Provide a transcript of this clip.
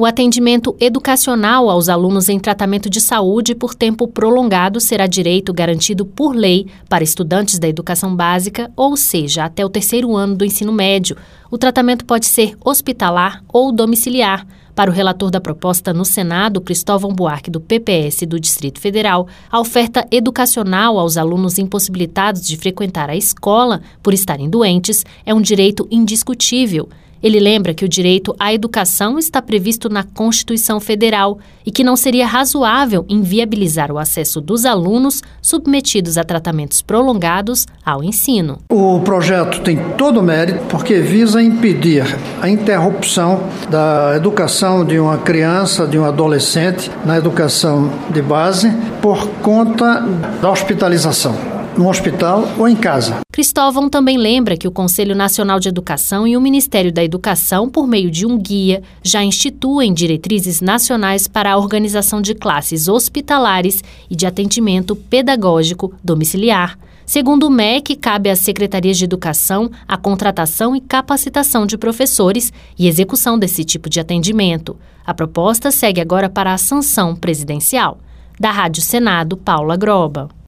O atendimento educacional aos alunos em tratamento de saúde por tempo prolongado será direito garantido por lei para estudantes da educação básica, ou seja, até o 3º ano do ensino médio. O tratamento pode ser hospitalar ou domiciliar. Para o relator da proposta no Senado, Cristóvão Buarque, do PPS do Distrito Federal, a oferta educacional aos alunos impossibilitados de frequentar a escola por estarem doentes é um direito indiscutível. Ele lembra que o direito à educação está previsto na Constituição Federal e que não seria razoável inviabilizar o acesso dos alunos submetidos a tratamentos prolongados ao ensino. O projeto tem todo o mérito porque visa impedir a interrupção da educação de uma criança, de um adolescente na educação de base por conta da hospitalização, no hospital ou em casa. Cristóvão também lembra que o Conselho Nacional de Educação e o Ministério da Educação, por meio de um guia, já instituem diretrizes nacionais para a organização de classes hospitalares e de atendimento pedagógico domiciliar. Segundo o MEC, cabe às secretarias de educação a contratação e capacitação de professores e execução desse tipo de atendimento. A proposta segue agora para a sanção presidencial. Da Rádio Senado, Paula Groba.